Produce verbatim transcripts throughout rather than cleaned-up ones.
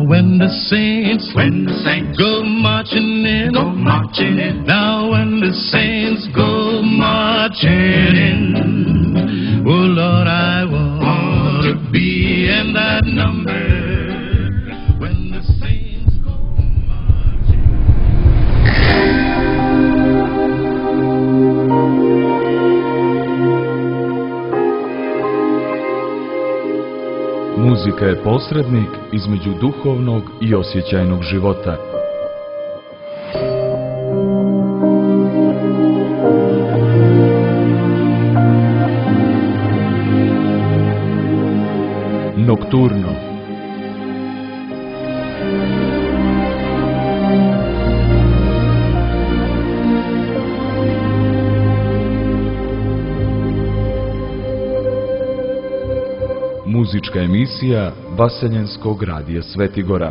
when the saints, when the saints go marching in, go marching in. Now when the saints go marching in, oh Lord, I want to be in that number. When the saints go marching. Muzika je posrednik između duhovnog i osjećajnog života. Nokturno. Muzička emisija Vaseljenskog radija Svetigora.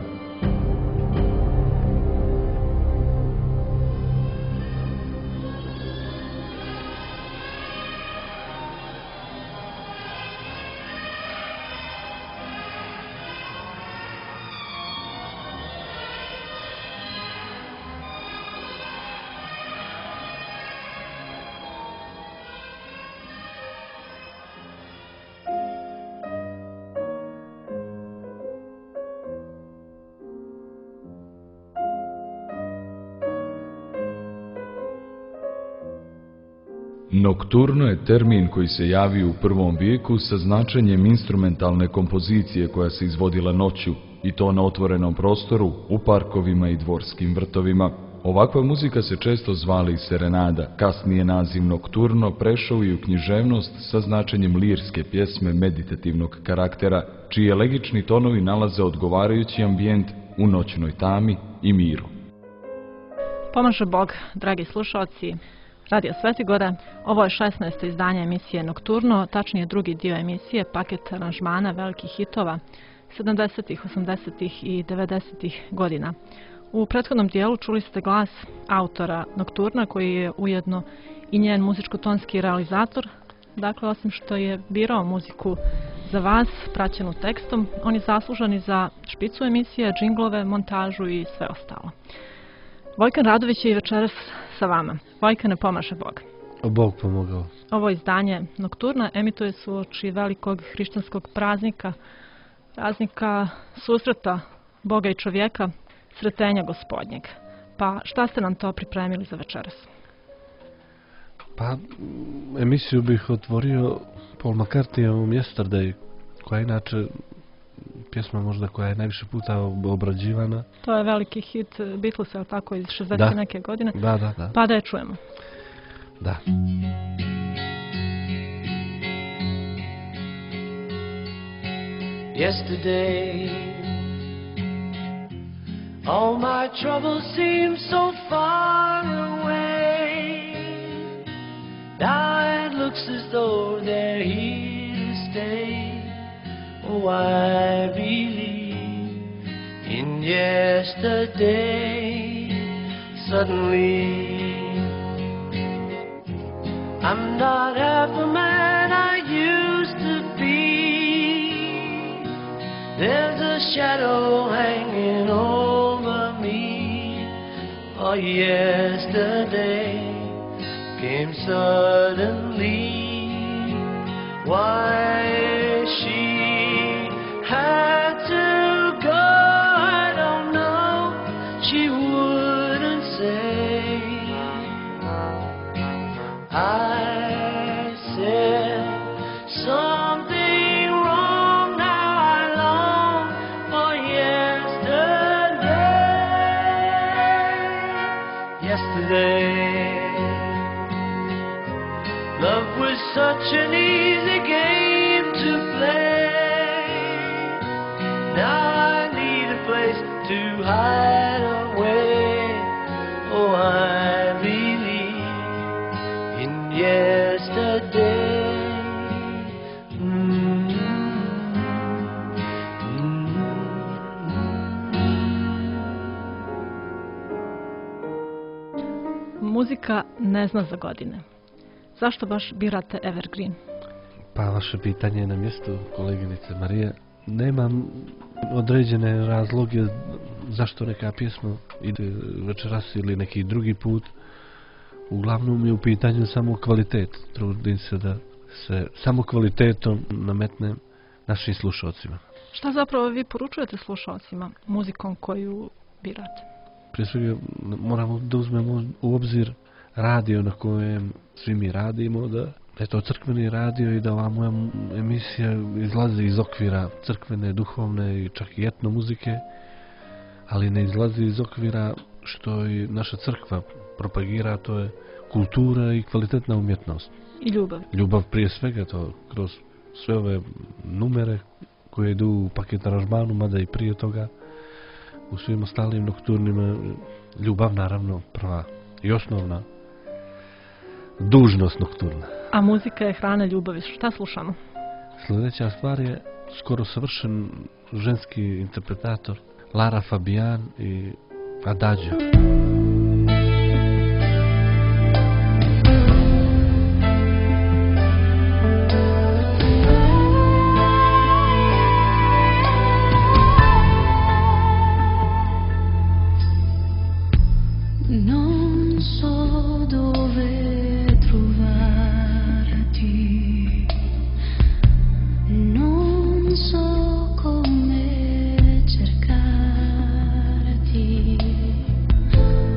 Nokturno je termin koji se javio u prvom vijeku sa značenjem instrumentalne kompozicije koja se izvodila noću, i to na otvorenom prostoru, u parkovima i dvorskim vrtovima. Ovakva muzika se često zvala i serenada. Kasnije naziv nokturno prešao i u književnost sa značenjem lirske pjesme meditativnog karaktera, čiji elegični tonovi nalaze odgovarajući ambijent u noćnoj tami i miru. Pomaže Bog, dragi slušalci Radio Svetigora. Ovo je šesnaesto izdanje emisije Nokturno, tačnije drugi dio emisije, paket aranžmana velikih hitova sedamdesetih, osamdesetih i devedesetih godina. U prethodnom dijelu čuli ste glas autora Nokturna, koji je ujedno i njen muzičko-tonski realizator. Dakle, osim što je birao muziku za vas, praćenu tekstom, on je zaslužan i za špicu emisije, džinglove, montažu i sve ostalo. Vojkan Radović je i večeras sa vama. Vojkane, pomaže Bog. Bog pomogao. Ovo izdanje Nokturna emituje se uoči velikog hrišćanskog praznika, praznika susreta Boga i čovjeka, sretenja Gospodnjeg. Pa šta ste nam to pripremili za večeras? Pa, emisiju bih otvorio Paul McCartneyovom Yesterday, koja je inače pjesma možda koja je najviše puta obrađivana. To je veliki hit Beatlesa, ali tako, iz šezdeset neke godine. Da, da, da. Pa da je čujemo. Da. Yesterday, all my troubles seem so far away. Now it looks as though they're here to stay. Oh, I believe in yesterday. Suddenly, I'm not half the man I used to be. There's a shadow hanging over me. Oh, yesterday came suddenly. Why she had to go, I don't know. She wouldn't say. I said something wrong. Now I long for yesterday. Yesterday, love was such an easy game to play. Now I need a place to hide away. Oh, I believe in yesterday. Mm-hmm. Muzika ne zna za godine. Zašto baš birate Evergreen? Pa vaše pitanje je na mjestu, koleginice Marija. nemam određene razloge zašto neka pjesma ide večeras ili neki drugi put. Uglavnom je u pitanju samo kvalitet. Trudim se da se samo kvalitetom nametnem našim slušalcima. Šta zapravo vi poručujete slušalcima muzikom koju birate? Prije svega moramo da uzmemo u obzir radio na kojem svi mi radimo, da je to crkveni radio i da ova moja emisija izlazi iz okvira crkvene, duhovne i čak i etno muzike, ali ne izlazi iz okvira što i naša crkva propagira, to je kultura i kvalitetna umjetnost. I ljubav. Ljubav prije svega, to kroz sve ove numere koje idu u paket aranžmanu, mada i prije toga u svim ostalim nokturnima, ljubav naravno prva i osnovna dužnost nokturna. A muzika je hrana ljubavi. Šta slušamo? Sljedeća stvar je skoro savršen ženski interpretator Lara Fabian i Adagio. Non so dove trovarti, non so come cercarti.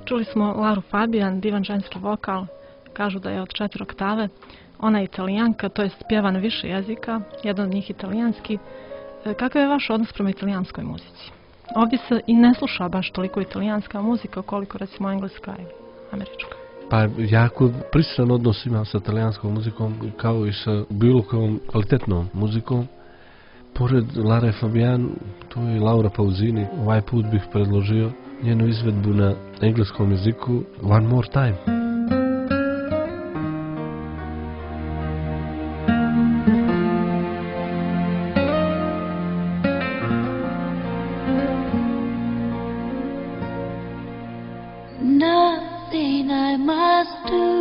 Čuli smo Laru Fabian, divan ženski vokal, kažu da je od četiri oktave. Ona je Italijanka, to jest pjeva na više jezika, jedan od njih italijanski. Kakav je vaš odnos prema italijanskoj muzici? Ovdje se i ne sluša baš toliko italijanska muzika koliko recimo engleska ili američka. Pa jako prisutan odnos imam sa italijanskom muzikom kao i sa bilo kojom kvalitetnom muzikom. Pored Lare Fabian, tu je Laura Pausini. Ovaj put bih predložio njenu izvedbu na engleskom jeziku One More Time. Nothing I must do,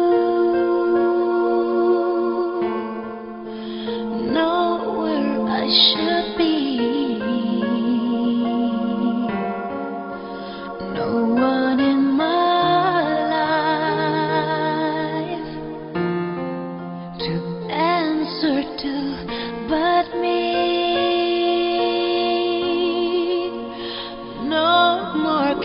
nowhere I should be, no one in my life to answer to but me. No more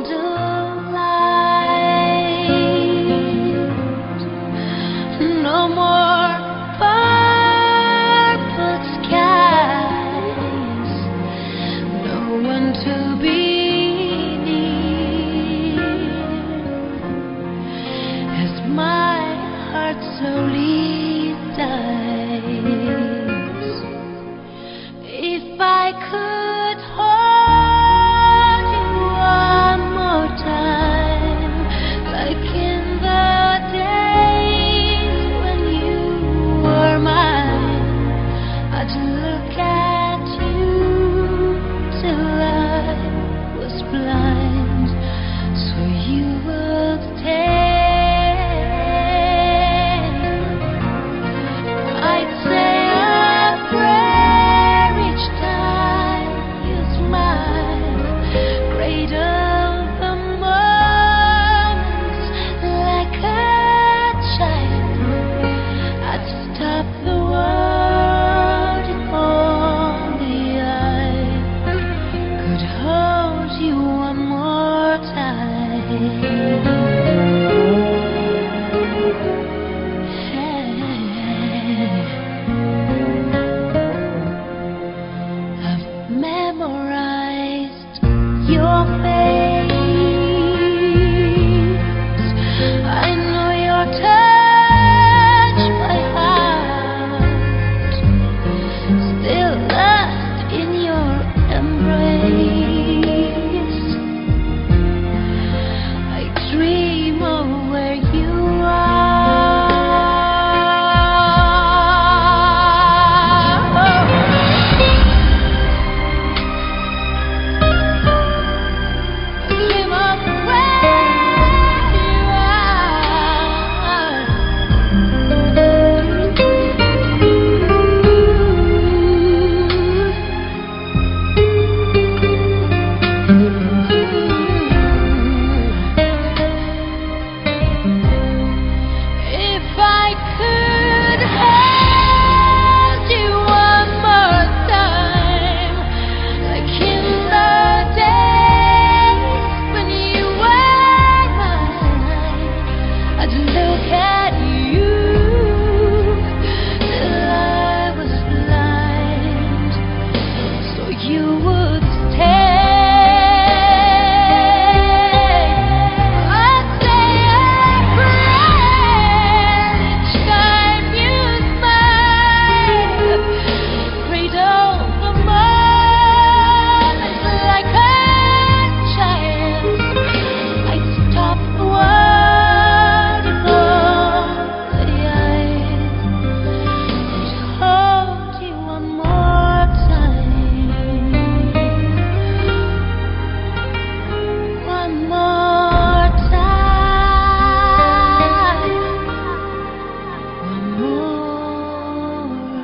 candlelight, no more purple skies, no one to be near, as my heart slowly dies. If I could hold you one more time, like in the days when you were mine, I'd look at you till I was blind, so you would stay. I'd say a prayer each time you smile, cradle the moments like a child. I'd stop the world if only I could hold you one more time. I've memorized your face. I know your touch by heart, still lost in your embrace. I dream of where you dream of where if I could hold you one more time, like in the days when you were mine, I'd look at you till I was blind, so you would stay. I'd say a prayer each time you smile, cradle the moments like a child. I'd stop the world if only I could hold you one more time, one more time, one more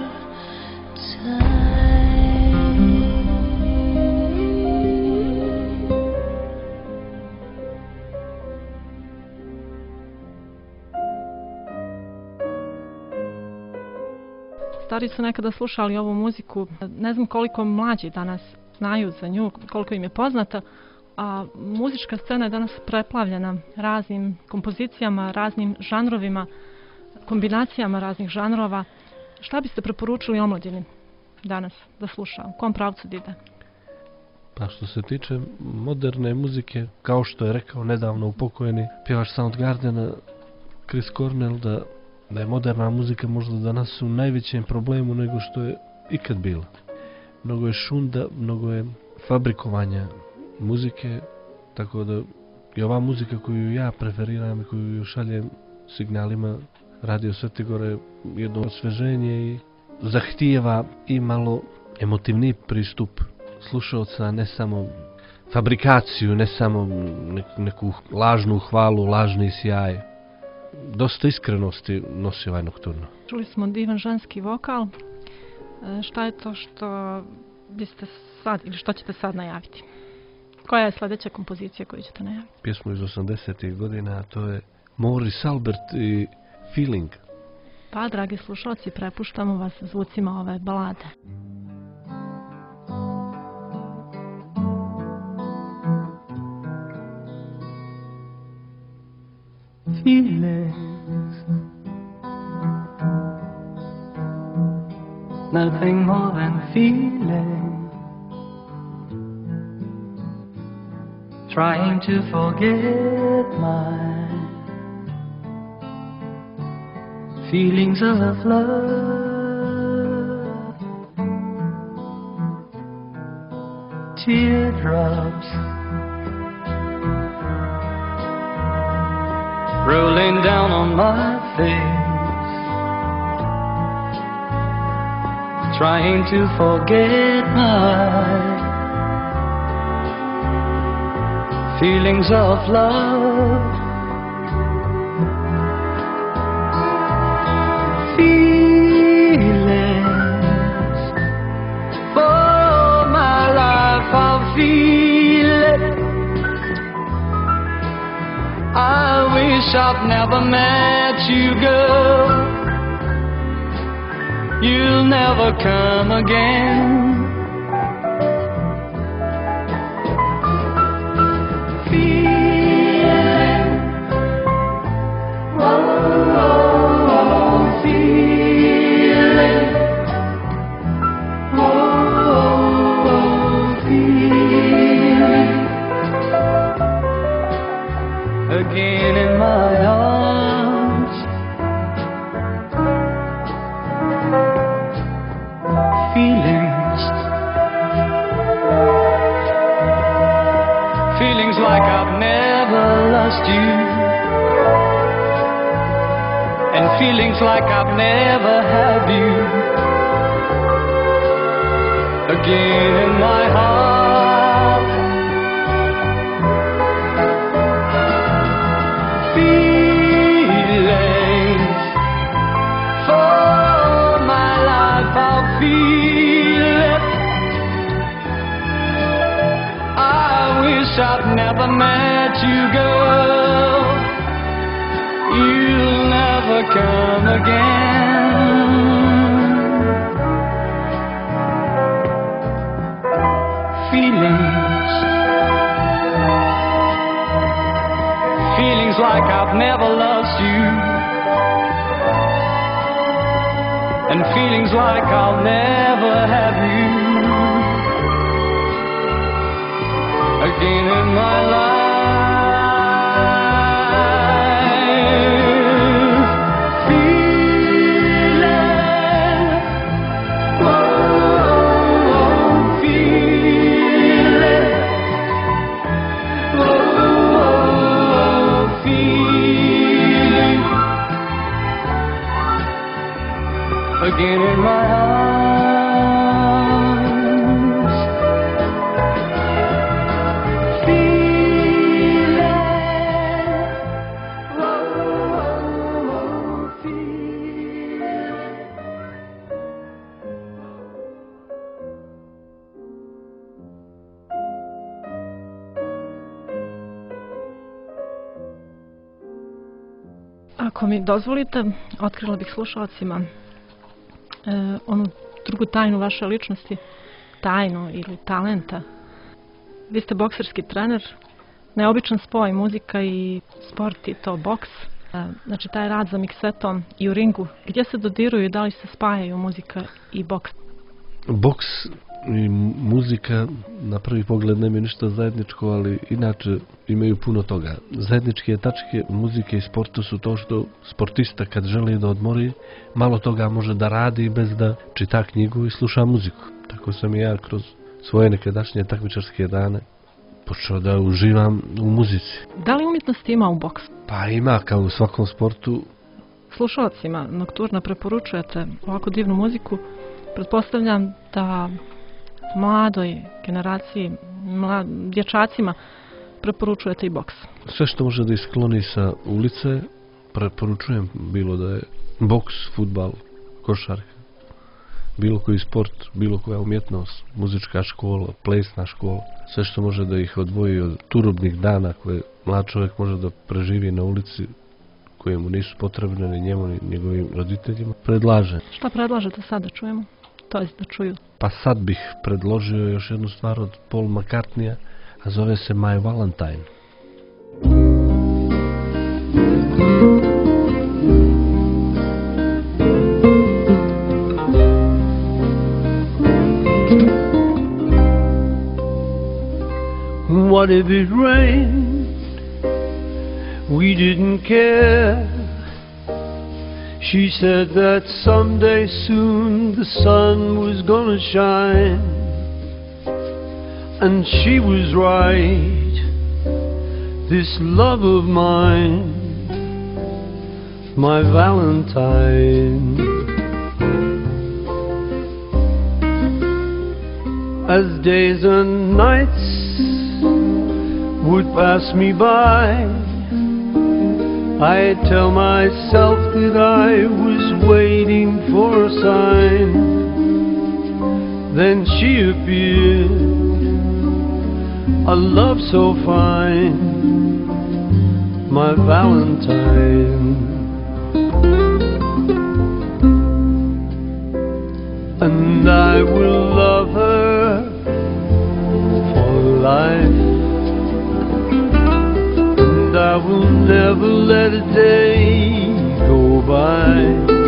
Stari su nekada slušali ovu muziku, ne znam koliko mlađi danas znaju za nju, koliko im je poznata. a muzička scena je danas preplavljena raznim kompozicijama, raznim žanrovima, kombinacijama raznih žanrova. Šta biste preporučili omladini danas da sluša? U kom pravcu da ide? Pa što se tiče moderne muzike, kao što je rekao nedavno upokojeni pjevač Soundgardena Chris Cornell, da, da je moderna muzika možda danas u najvećem problemu nego što je ikad bila. Mnogo je šunda, mnogo je fabrikovanja muzike, tako da i ova muzika koju ja preferiram i koju šaljem signalima Radio Svete Gore jedno osveženje i zahtijeva i malo emotivni pristup slušalca, ne samo fabrikaciju, ne samo neku lažnu hvalu, lažni sjaj. Dosta iskrenosti nosi ovaj Nokturno. Čuli smo divan ženski vokal. Šta je to što biste sad, ili što ćete sad najaviti? Koja je sljedeća kompozicija koju ćete najaviti? Pjesmu iz osamdesetih godina, a to je Maurice Albert i Feeling. Pa, dragi slušalci, prepuštamo vas zvucima ove balade. Feelings, nothing more than feeling, trying to forget my feelings of love, teardrops rolling down on my face, trying to forget my feelings of love. Feelings, for all my life I'll feel it. I wish I'd never met you, girl. You'll never come again. Feeling, whoa, whoa, whoa, feeling, whoa, whoa, feeling. Again in my arms, feelings, feelings like I've never lost you, and feelings like I've never had you. Again in my heart, feelings, for all my life I'll feel it. I wish I'd never met you, girl. You'll never come again. Feelings, feelings like I've never lost you, and feelings like I'll never have you again in my life. Feeling, whoa, feeling, whoa, feeling. Again in my arms, feeling, whoa, feeling. Ako mi dozvolite, otkrila bih slušalcima e, onu drugu tajnu vaše ličnosti, tajnu ili talenta. Vi ste bokserski trener, neobičan spoj muzika i sport i to boks. Znači taj rad za miksetom i u ringu, gdje se dodiruju i da li se spajaju muzika i boks? Boks i muzika na prvi pogled nemaju ništa zajedničko, ali inače imaju puno toga. Zajedničke tačke muzike i sporta su to što sportista kad želi da odmori, malo toga može da radi bez da čita knjigu i sluša muziku. Tako sam i ja kroz svoje nekadašnje takmičarske dane počeo da uživam u muzici. Da li umjetnost ima u boksu? Pa ima, kao u svakom sportu. Slušalcima Nokturna preporučujete ovako divnu muziku. Pretpostavljam da mladoj generaciji, mlad, dječacima preporučujete i boks. Sve što može da iskloni sa ulice preporučujem, bilo da je boks, fudbal, košarka, bilo koji sport, bilo koja umjetnost, muzička škola, plesna škola, sve što može da ih odvoji od turobnih dana koje mlad čovjek može da preživi na ulici, koje mu nisu potrebne ni njemu ni njegovim roditeljima, predlažem. Šta predlažete sad da čujemo? To je da čuju. Pa sad bih predložio još jednu stvar od Paul McCartneya, a zove se My Valentine. What if it rained? We didn't care. She said that someday soon the sun was gonna shine. And she was right. This love of mine, my Valentine. As days and nights would pass me by, I tell myself that I was waiting for a sign. Then she appeared, a love so fine, my Valentine. And I will love her for life. I will never let a day go by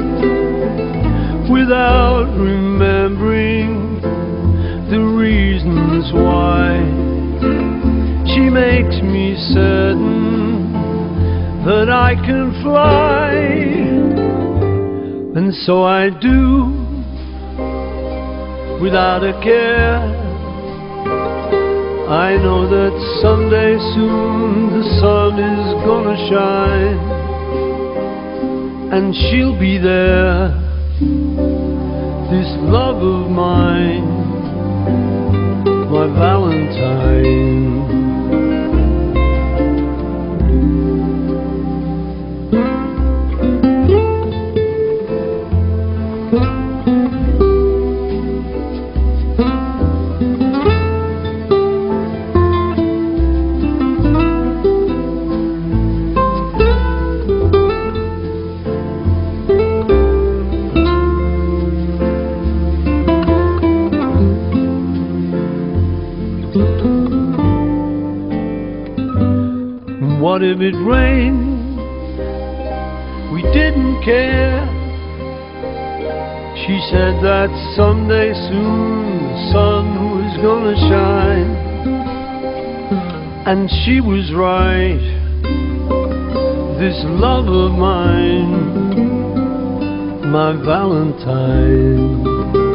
without remembering the reasons why. She makes me certain that I can fly, and so I do without a care. I know that someday soon the sun is gonna shine, and she'll be there, this love of mine, my Valentine. What if it rained? We didn't care. She said that someday soon the sun was gonna shine, and she was right. This love of mine, my Valentine.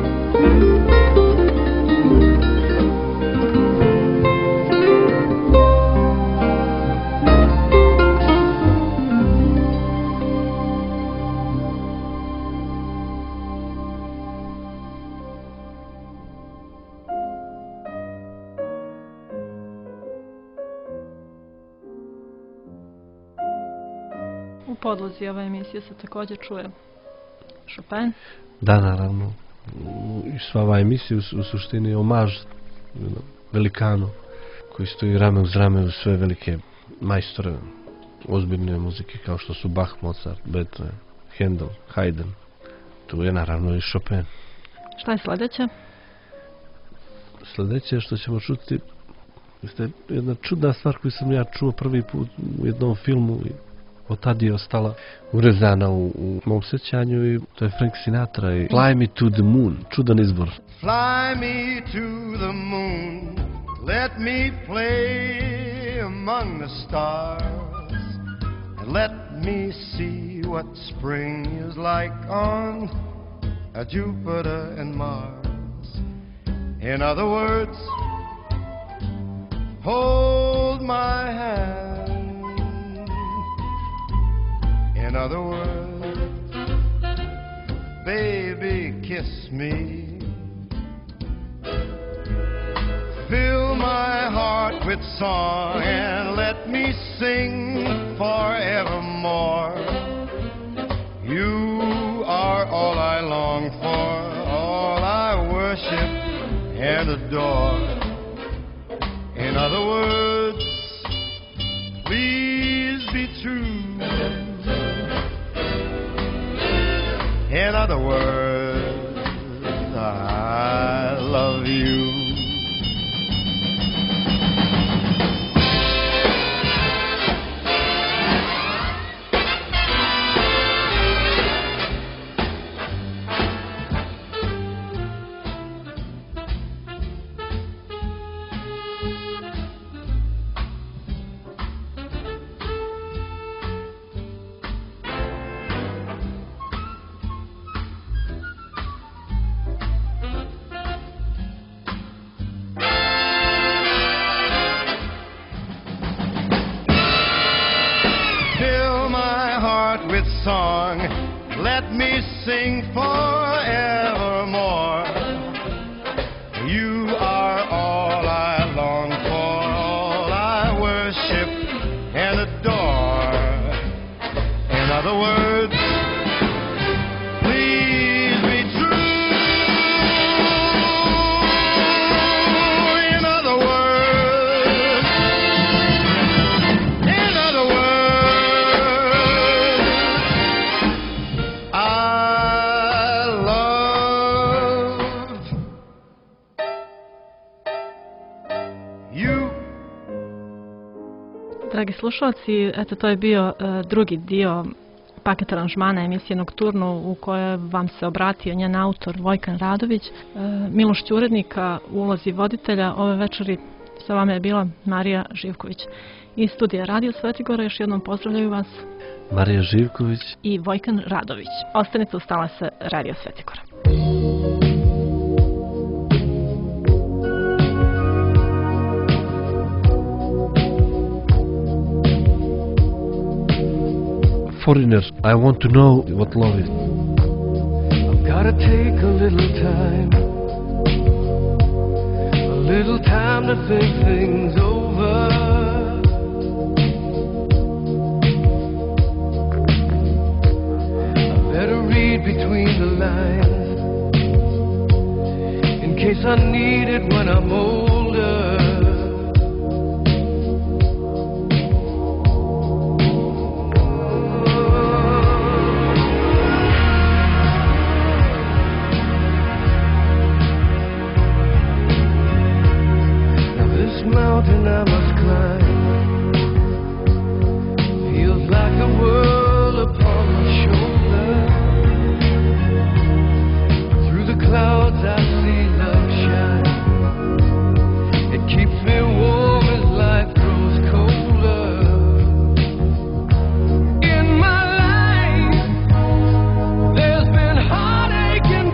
U podlozi ove emisije se također čuje Chopin. Da, naravno. I sva ova emisija u, u suštini je omaž velikanu koji stoji rame uz rame u sve velike majstore ozbiljne muzike kao što su Bach, Mozart, Beethoven, Handel, Haydn. Tu je naravno i Chopin. Šta je sljedeće? Sljedeće što ćemo čuti Jeste jedna čudna stvar koju sam ja čuo prvi put u jednom filmu i od tad je ostala urezana u, u mom sjećanju i to je Frank Sinatra i Fly Me to the Moon, čudan izbor. Fly me to the moon, let me play among the stars, and let me see what spring is like on a Jupiter and Mars. In other words, hold my hand. In other words, baby, kiss me. Fill my heart with song and let me sing forevermore. You are all I long for, all I worship and adore. In other words, please be true. In other words, I love you. With song, let me sing forevermore. You are all I long for, all I worship and adore. In other words, please be true. In other words, in other words, dragi slušalci, eto to je bio uh, drugi dio paket aranžmana emisije Nokturno u kojoj vam se obratio njen autor Vojkan Radović. Uh, Miloš Ćurednika u ulozi voditelja ove večeri sa vama je bila Marija Živković. Iz studija Radio Svetigora još jednom pozdravljaju vas Marija Živković i Vojkan Radović. Ostanite uz talase Radio Svetigora. Foreigners, I want to know what love is. I've gotta take a little time, a little time to think things over. I better read between the lines, in case I need it when I'm older. Mountain I must climb feels like a world upon my shoulder. Through the clouds I see love shine. It keeps me warm as life grows colder. In my life there's been heartache and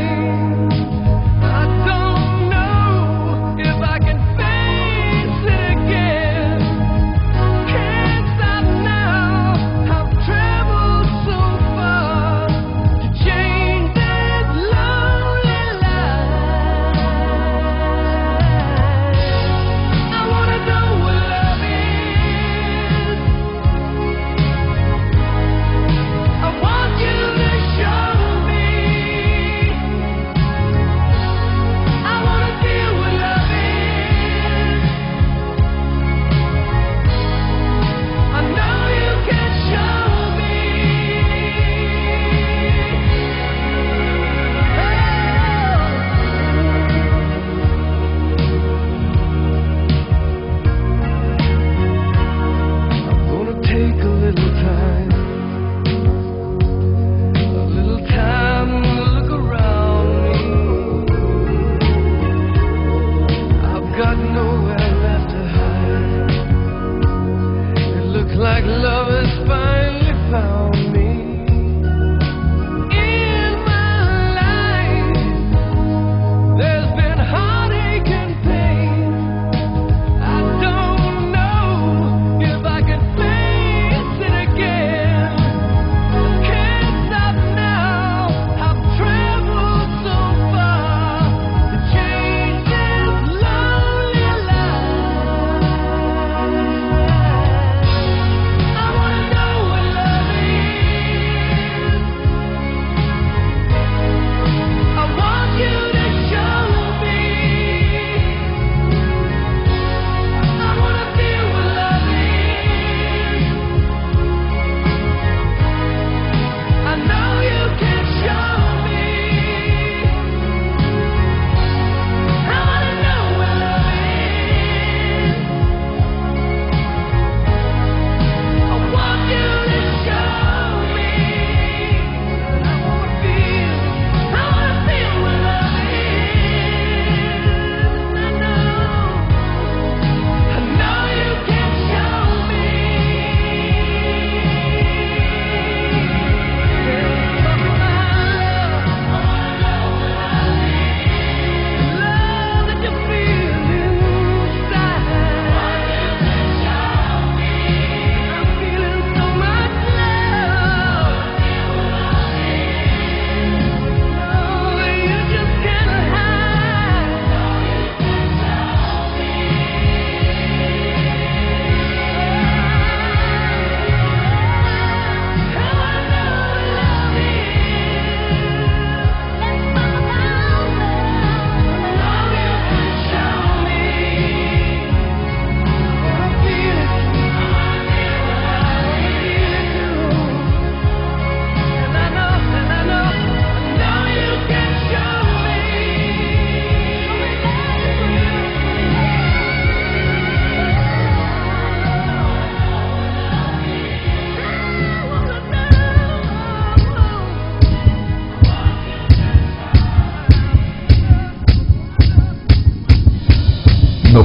pain. I don't know if I can face it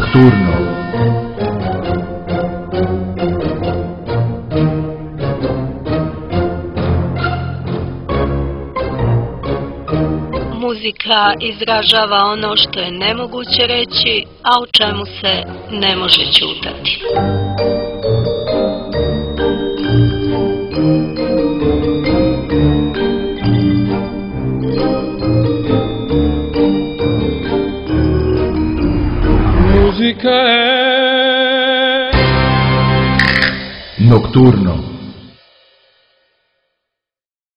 Nokturno. Muzika izražava ono što je nemoguće reći, a o čemu se ne može ćutati. Muzika je Nokturno.